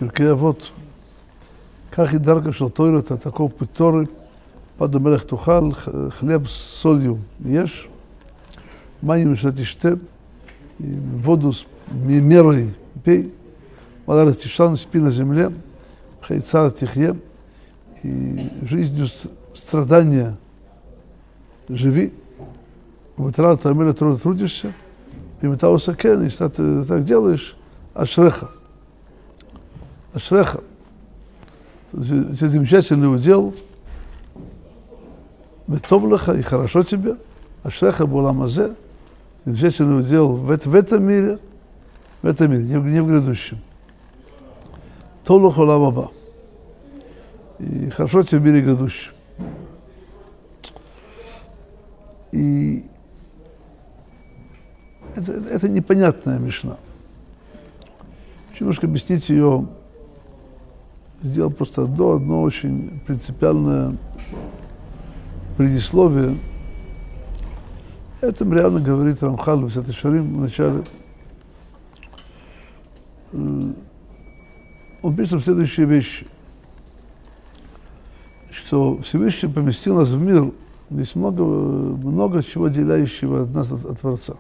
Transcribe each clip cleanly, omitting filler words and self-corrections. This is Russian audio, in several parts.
פרקי אבות. כך היא דרכה של תורה, תעקוב פטורי, פד המלך תאכל, חלב סודיום יש, מים שתשתה, водус мерой пей, вода тишина, спи на земле, хайца тихе, и жизнью страдания живи, вытра тамеля трудишься, и метау сакен, если ты так делаешь, ашреха. Ашреха. Это замечательный удел, бетоблаха, и хорошо тебе, ашреха буламазе, замечательный удел в этом мире, не в грядущем. Толух олам аба. И хорошо тебе в мире грядущем. И это непонятная мишна. Немножко объяснить ее, сделал просто одно очень принципиальное предисловие. Это реально говорит Рамхаль в Месилат Йешарим в начале. Он пишет следующие вещи, что Всевышний поместил нас в мир, здесь много чего отделяющего нас от Творца.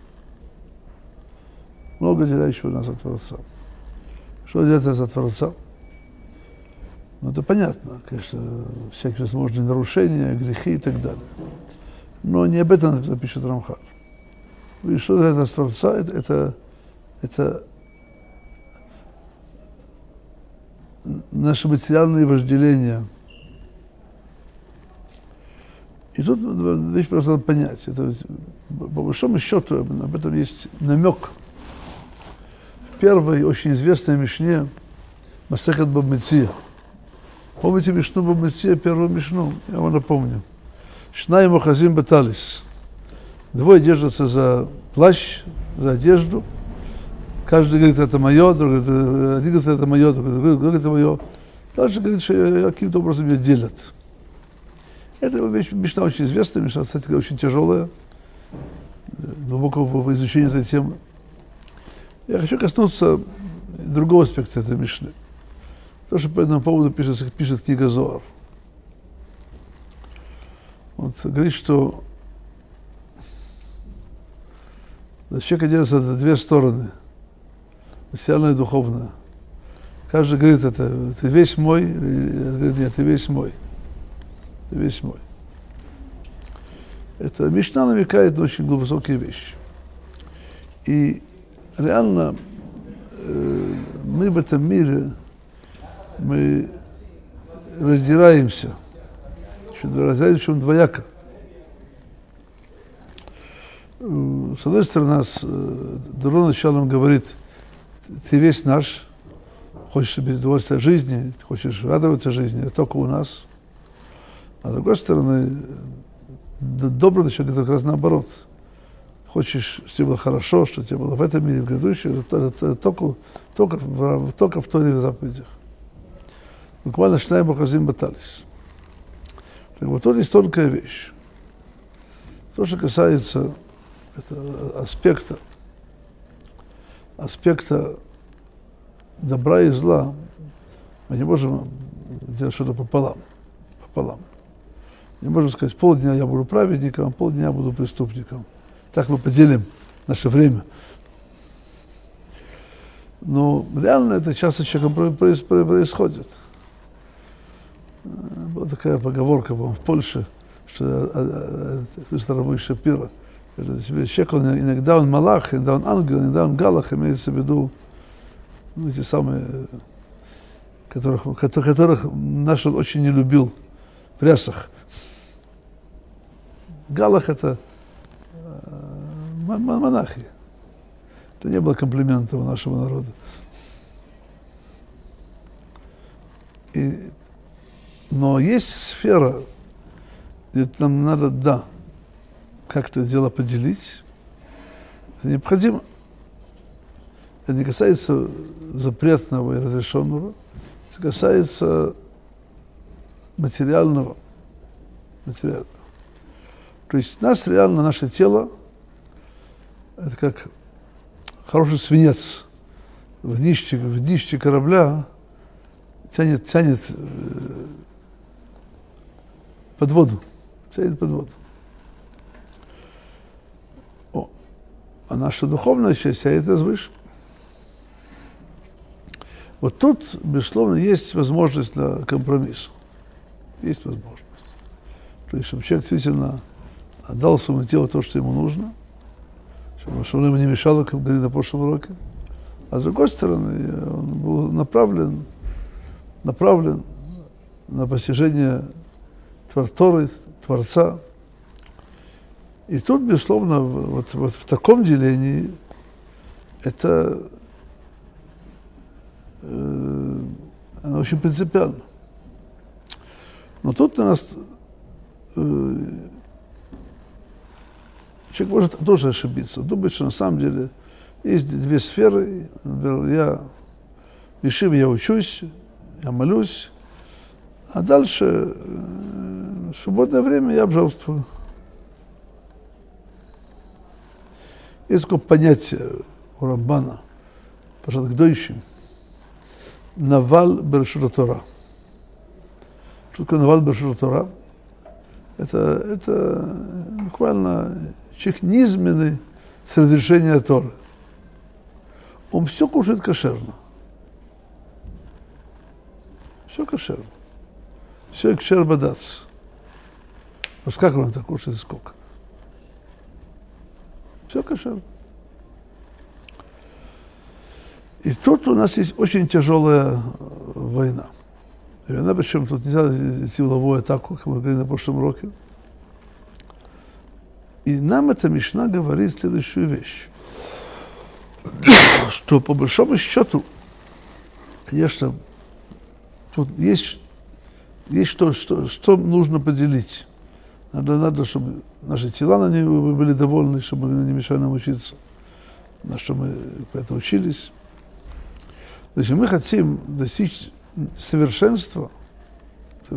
Много отделяющего нас от Творца. Что отделяет нас от Творца? Ну, это понятно, конечно, всякие возможные нарушения, грехи и так далее. Но не об этом пишет Рамхаль. И что это Творца? Это наши материальные вожделения. И тут вещь просто надо понять. Это, по большому счету, об этом есть намек. В первой очень известной мишне Масехет Бава Меция. Помните мишну Бава Меция, первую мишну? Я вам напомню. Шнаим охазим беталис. Двое держатся за плащ, за одежду. Каждый говорит, это мое, другой говорит, один говорит, это мое, другой говорит, это мое. Дальше говорит, что каким-то образом ее делят. Это вещь, мишна очень известная, мишна, кстати, очень тяжелая, глубокого изучения этой темы. Я хочу коснуться другого аспекта этой мишны. То, что по этому поводу пишет книга Зоар. Вот говорит, что человек делится на две стороны, материальная и духовная. Каждый говорит, ты весь мой, говорит, нет, ты весь мой. Ты весь мой. Это мишна намекает на очень глубокие вещи. И реально мы в этом мире, мы раздираемся. Разделяем двояко. С одной стороны, нас дурным началом говорит, ты весь наш, хочешь себе удовольствия жизни, хочешь радоваться жизни, а только у нас. А с другой стороны, добрый человек как раз наоборот. Хочешь, чтобы тебе было хорошо, чтобы тебе было в этом мире, в грядущем, это только в Торе и в заповедях. Буквально шнаим охазим беталис. Так вот, тут есть тонкая вещь. То, что касается аспекта добра и зла, мы не можем делать что-то пополам. Не можем сказать, полдня я буду праведником, полдня я буду преступником. Так мы поделим наше время. Но реально это часто с человеком происходит. Была такая поговорка, по-моему, в Польше, что слышит Рабой Шапира. Человек, иногда он малах, иногда он ангел, иногда он галах, имеется в виду эти самые, которых наш очень не любил, в рясах. Галах — это монахи. Это не было комплиментом у нашего народа. Но есть сфера, где нам надо, как-то дело поделить. Это необходимо. Это не касается запретного и разрешенного, это касается материального. То есть наше тело, это как хороший свинец в днище корабля, тянет под воду. Тянет под воду. А наша духовная часть тянет нас выше. Вот тут, безусловно, есть возможность для компромисса. Есть возможность. То есть, чтобы человек действительно отдал своему телу то, что ему нужно, чтобы оно ему не мешало, как говорили на прошлом уроке. А с другой стороны, он был направлен на постижение Торы, Творца. И тут, безусловно, вот в таком делении это оно очень принципиально. Но тут у нас человек может тоже ошибиться, думать, что на самом деле есть две сферы. Например, в Ешиве я учусь, я молюсь, а дальше в свободное время я обжалствую. Есть такое понятие у Рамбана, пожалуй, гдойщим. Навал берешут Тора. Что такое навал берешут Тора? Это буквально человек низменный с разрешения Торы. Он все кушает кошерно. Все кошерно. Все кшер бадац. Вот как он это кушает и сколько? Все кошерно. И тут у нас есть очень тяжелая война. И война, причем тут нельзя идти в лобовую атаку, как мы говорили на прошлом уроке. И нам эта Мишна говорит следующую вещь. Что по большому счету, конечно, тут есть что нужно поделить. Надо, чтобы наши тела на ней были довольны, чтобы они не мешали нам учиться. На что мы поэтому учились. То есть мы хотим достичь совершенства, то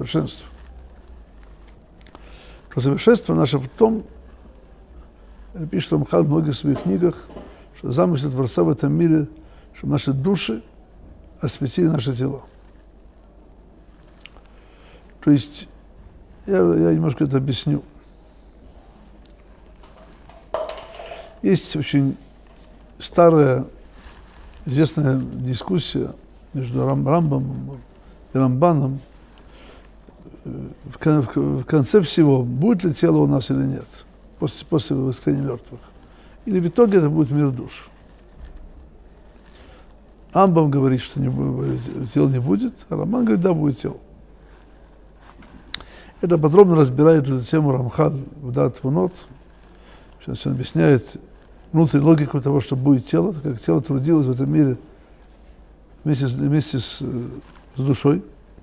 совершенство наше в том, пишет Рамхаль в многих своих книгах, что замысел Творца в этом мире, чтобы наши души осветили наши тела. То есть, я немножко это объясню. Есть очень старая, известная дискуссия между Рамбамом и Рамбаном в конце всего, будет ли тело у нас или нет, после воскресения мертвых. Или в итоге это будет мир душ. Рамбам говорит, что тела не будет, а Рамбан говорит, да, будет тело. Это подробно разбирает эту тему Рамхаль в Дат Вунот. Сейчас он объясняет внутреннюю логику того, что будет тело, как тело трудилось в этом мире вместе с душой.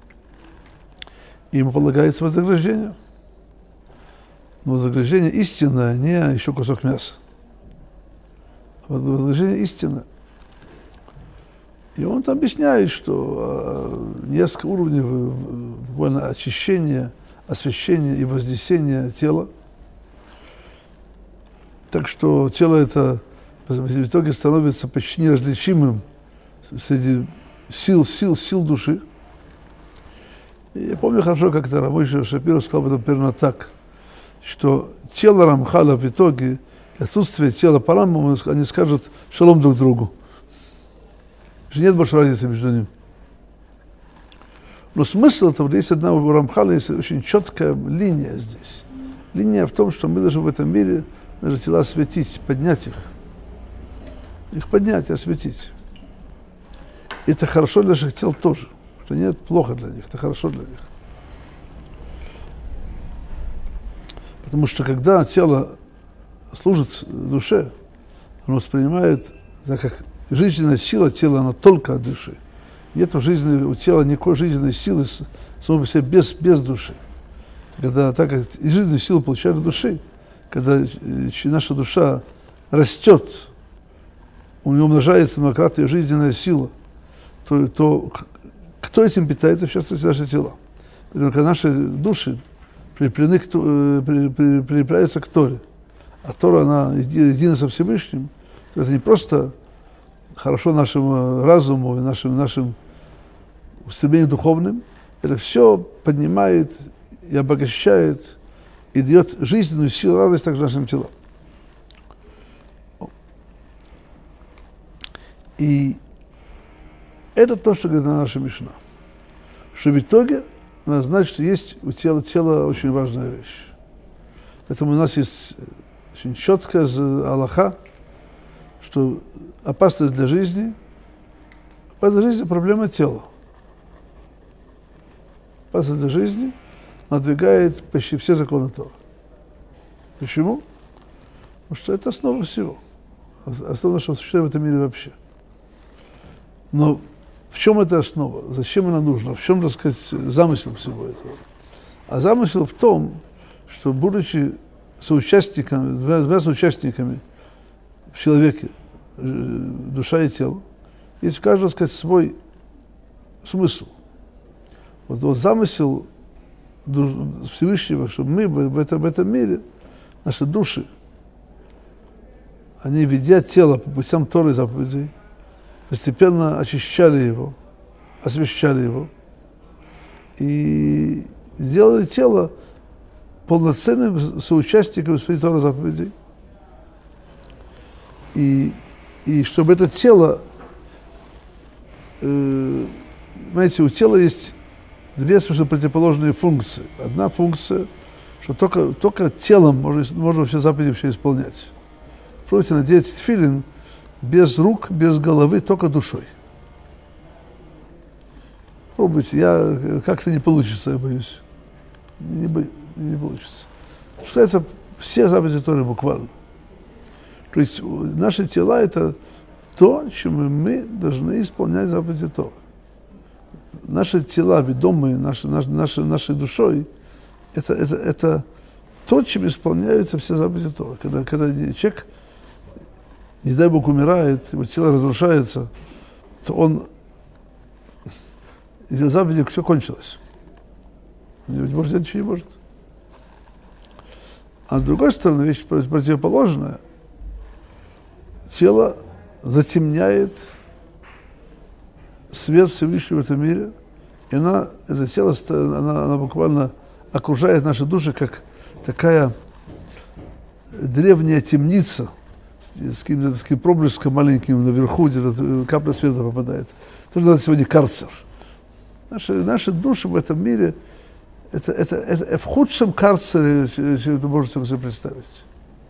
И ему полагается вознаграждение. Но вознаграждение истинное, не еще кусок мяса. Вознаграждение истинное. И он там объясняет, что несколько уровней буквально очищения, освящения и вознесения тела. Так что тело это в итоге становится почти неразличимым среди сил души. И я помню хорошо, как-то Рамойша Шапира сказал об этом примерно так, что тело Рамхаля в итоге, отсутствие тела по Рамбаму, они скажут шалом друг другу. Нет больше разницы между ними. Но смысл этого, есть одна у Рамхаля, есть очень четкая линия здесь. Линия в том, что мы должны в этом мире наши тела осветить, поднять их. Их поднять и осветить. Это хорошо для наших тел тоже. Что нет, плохо для них, это хорошо для них. Потому что когда тело служит душе, оно воспринимает, так как жизненная сила тела, она только от души. Нет у тела никакой жизненной силы самой по себе без души. Когда так как и жизненную силу получают от души, когда наша душа растет, у нее умножается многократная жизненная сила, то кто этим питается, в частности, наши тела. Поэтому, когда наши души прилепляются к Торе, а Тора, она едина со Всевышним, то это не просто хорошо нашему разуму и нашим устремлением духовным, это все поднимает и обогащает, и дает жизненную силу, радость также нашим телам. И это то, что говорит наша Мишна. Что в итоге надо знать, что есть у тела очень важная вещь. Поэтому у нас есть очень четкая алаха, что опасность для жизни – проблема тела. Опасность для жизни надвигает почти все законы Торы. Почему? Потому что это основа всего. Основа нашего существования в этом мире вообще. Но в чем эта основа? Зачем она нужна? В чем, так сказать, замысел всего этого? А замысел в том, что, будучи соучастниками, двумя соучастниками в человеке, душа и тело, есть у каждого, так сказать, свой смысл. Вот замысел Всевышнего, чтобы мы в этом мире, наши души, они, ведя тело по путям Торы и заповедей, постепенно очищали его, освещали его и сделали тело полноценным соучастником исполнения Торы и заповедей. И чтобы это тело, знаете, у тела есть две совершенно противоположные функции. Одна функция, что только телом можно все заповеди все исполнять. Пробуйте надеть тфилин без рук, без головы, только душой. Пробуйте, как-то не получится, я боюсь. Не получится. Что это все заповеди Торы буквально. То есть наши тела – это то, чем мы должны исполнять заповеди Торы. Наши тела, ведомые нашей душой, это то, чем исполняются все заповеди Торы. Когда человек, не дай Бог, умирает, его тело разрушается, то он, из заповедей все кончилось. Он больше ничего не может. А с другой стороны, вещь противоположная. Тело затемняет свет Всевышнего в этом мире, и это тело, она буквально окружает наши души, как такая древняя темница с каким-то проблеском маленьким наверху, где капля света попадает. Тоже надо сегодня карцер. Наши души в этом мире это в худшем карцере, чем вы можете себе представить.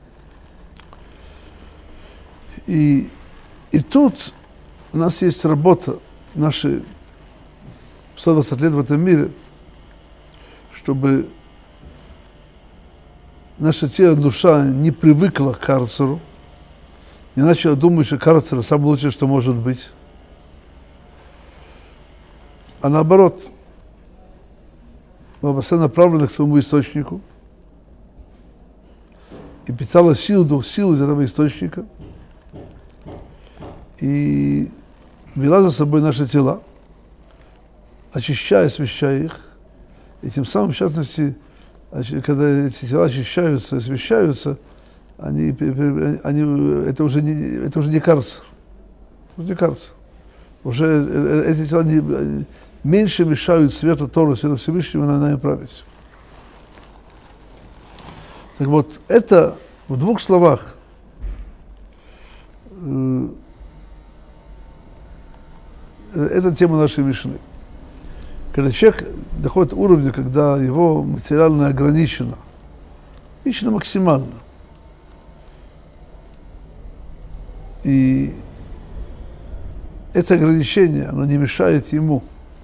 И тут у нас есть работа, наши 120 лет в этом мире, чтобы наше тело, душа не привыкла к карцеру, не начала думать, что карцер самое лучшее, что может быть, а наоборот, была постоянно направлена к своему источнику и питала силу из этого источника, и вела за собой наши тела, очищая, освещая их. И тем самым, в частности, когда эти тела очищаются, освещаются, это уже не карцер. Не карцер. Уже эти тела меньше мешают свету Торы, свету Всевышнего на нами править. Так вот, это в двух словах это тема нашей Мишны. Когда человек доходит до уровня, когда его материально ограничено, лично максимально, и это ограничение, оно не мешает ему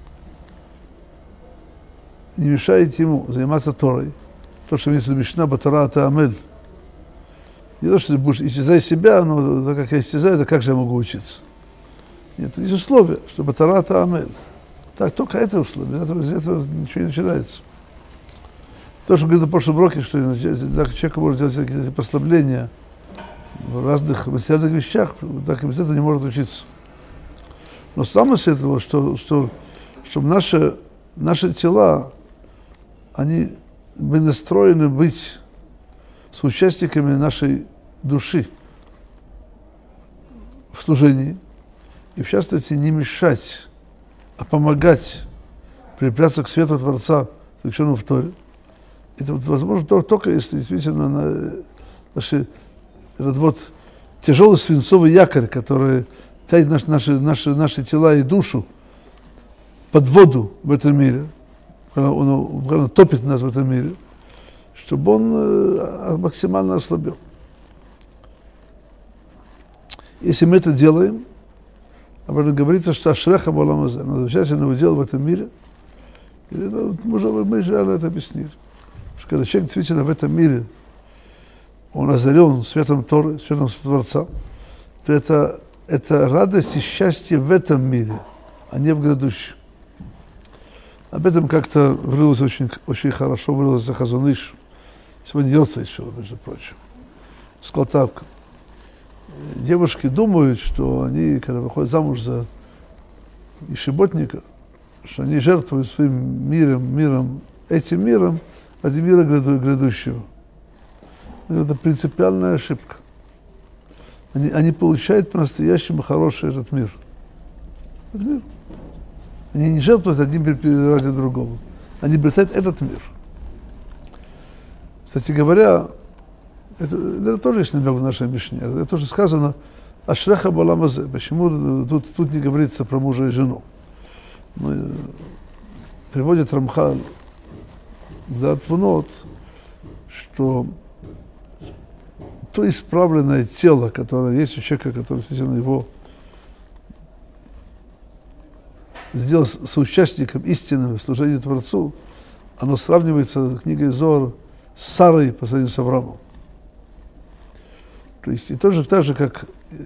заниматься Торой. То, что имеется в виду Мишна, Батара Таамель. Не то, что ты будешь истязать себя, но так как я истязаю, то как же я могу учиться? Нет, есть условия, что Батара Таамель. Так, только это условие, из этого ничего не начинается. То, что говорит на прошлом уроке, что человек может делать какие-то послабления в разных материальных вещах, так и без этого не может учиться. Но самое с этого, чтобы наши тела, они были настроены быть соучастниками нашей души в служении, и в частности не мешать а помогать прикрепляться к свету Творца, заключенному в Торе. Это вот возможно только если действительно этот вот тяжелый свинцовый якорь, который тянет наши тела и душу под воду в этом мире, когда он топит нас в этом мире, чтобы он максимально ослабел. Если мы это делаем, об этом говорится, что ашреха баолам азе, надо замечательный удел в этом мире. Мы же реально это объяснили. Потому что когда человек действительно в этом мире, он озарен светом Торы, светом Творца, то это радость и счастье в этом мире, а не в грядущем. Об этом как-то врылось очень хорошо, врылось Хазон Иш. Сегодня Йорца еще, между прочим. Сказал так: девушки думают, что они, когда выходят замуж за ишеботника, что они жертвуют своим этим миром ради мира грядущего. Это принципиальная ошибка. Они получают по-настоящему хороший этот мир. Этот мир. Они не жертвуют одним ради другого. Они обретают этот мир. Кстати говоря, это тоже есть намек в нашей Мишне. Это тоже сказано ашреха баолам азе. Почему тут не говорится про мужа и жену? Приводит Рамхаль Д'Артвунот, что то исправленное тело, которое есть у человека, который действительно его сделал соучастником истинного служения Творцу, оно сравнивается книгой Зоар с Сарой по сравнению с Авраамом. То есть и тоже так же, как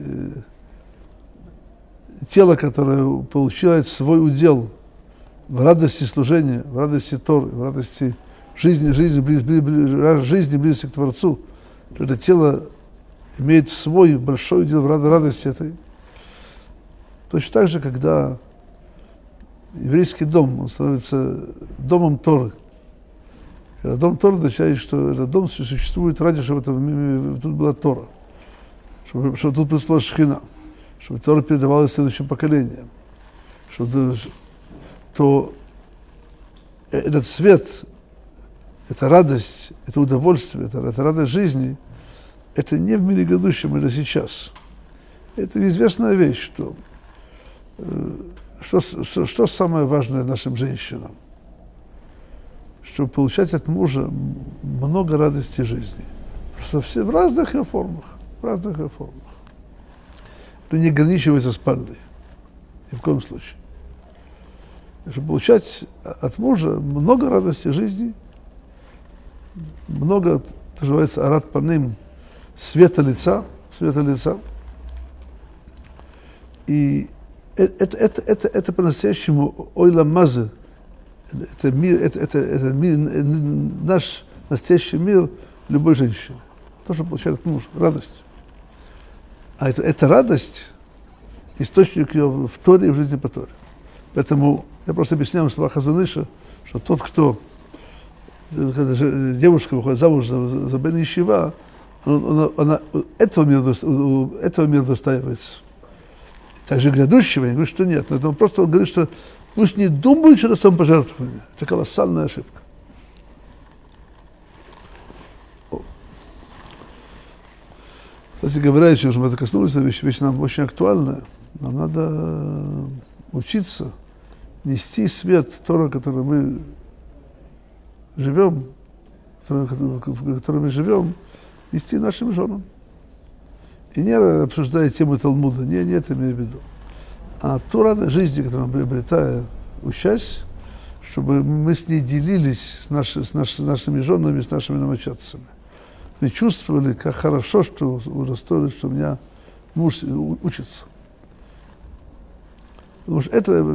тело, которое получает свой удел в радости служения, в радости Торы, в радости жизни близости к Творцу, то это тело имеет свой большой удел в радости этой. Точно так же, когда еврейский дом, он становится домом Торы. Когда дом Торы означает, что этот дом существует ради, чтобы тут была Тора, чтобы тут пришла Шхина, чтобы Тора передавалась следующим поколениям, то этот свет, эта радость, это удовольствие, это радость жизни, это не в мире грядущем, это сейчас. Это известная вещь, что самое важное нашим женщинам? Чтобы получать от мужа много радости жизни. Просто все в разных ее формах. Это не ограничивается спальней. Ни в коем случае. Чтобы получать от мужа много радости жизни, много, это называется арат паним, света лица. И это по-настоящему ойлам мазе, это наш настоящий мир любой женщины. То, что получает от мужа, радость. А эта радость, источник ее в Торе и в жизни по Торе. Поэтому я просто объясняю слова Хазон Иша, что тот, кто, когда девушка выходит замуж за бен ешива, она этого мира достаивается. Также грядущего, я говорю, что нет. Но он просто говорит, что пусть не думают, что это самопожертвование. Это колоссальная ошибка. Кстати говоря, еще мы это коснулись, вещь нам очень актуальная. Нам надо учиться нести свет Тора, в котором мы живем, нести нашим женам. И не обсуждая темы Талмуда, не это имею в виду. А ту радость жизни, которую мы приобретаем, учась, чтобы мы с ней делились с нашими женами, с нашими домочадцами. Мы чувствовали, как хорошо, что удостоились, что у меня муж учится. Потому что это,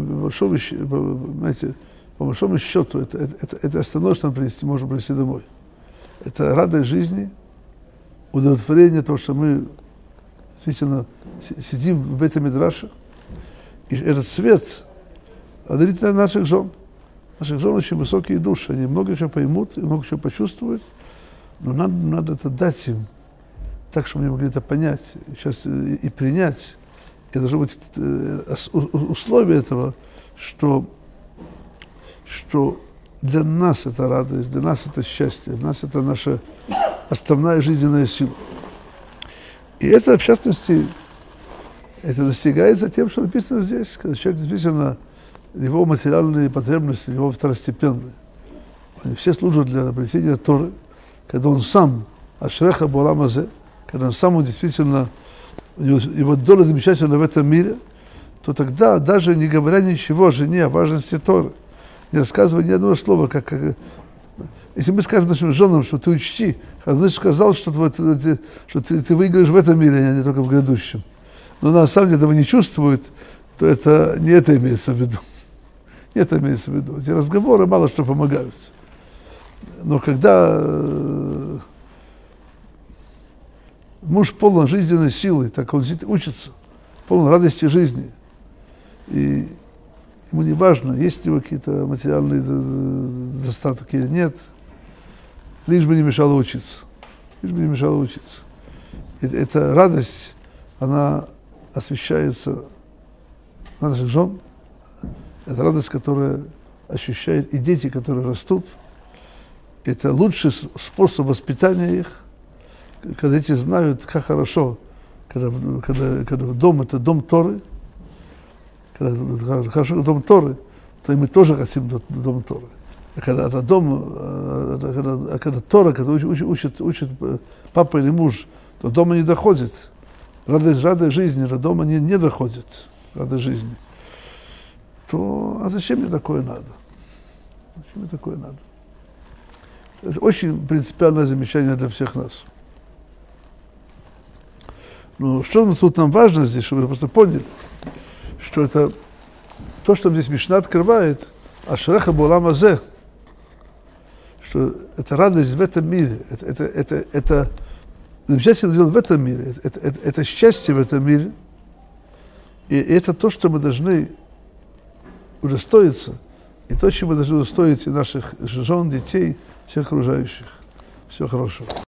по большому счету, это основное, что нам можно принести домой. Это радость жизни, удовлетворение того, что мы действительно сидим в Бейт-Мидраше, и этот свет одарит наших жен. Наших жен очень высокие души, они много чего поймут, и много чего почувствуют, но надо это дать им так, чтобы они могли это понять сейчас и принять. И должно быть условие этого, что для нас это радость, для нас это счастье, для нас это наша основная жизненная сила. И это, в частности, это достигается тем, что написано здесь, когда человек действительно, его материальные потребности, его второстепенные. Они все служат для обретения Торы, когда он сам, ашреха бо'олам азе, когда он сам действительно, его доля замечательна в этом мире, то тогда, даже не говоря ничего о жене, о важности Торы, не рассказывая ни одного слова, если мы скажем нашим женам, что ты учти, значит, сказал, что ты выиграешь в этом мире, а не только в грядущем. Но на самом деле этого не чувствует, то не это имеется в виду. Не это имеется в виду. Эти разговоры мало что помогают. Но когда муж полон жизненной силы, так он учится, полон радости жизни, и ему не важно, есть у него какие-то материальные достатки или нет, лишь бы не мешало учиться. Лишь бы не мешало учиться. Эта радость, она освещается на наших жен. Это радость, которая ощущают и дети, которые растут. Это лучший способ воспитания их, когда дети знают, как хорошо, когда дом – это дом Торы. Когда хорошо дом Торы, то и мы тоже хотим дом Торы. А когда Тора, когда учит папа или муж, то дома не доходит. Радость жизни до дома не доходит. Радость жизни. То а зачем мне такое надо? Зачем мне такое надо? Это очень принципиальное замечание для всех нас. Но что тут нам важно здесь, чтобы вы просто поняли, что это то, что здесь Мишна открывает, ашреха бо'олам азе, что это радость в этом мире, это замечательно дело в этом мире, это счастье в этом мире, и это то, что мы должны удостоиться, и то, чем мы должны удостоить и наших жен, детей, всех окружающих. Всего хорошего.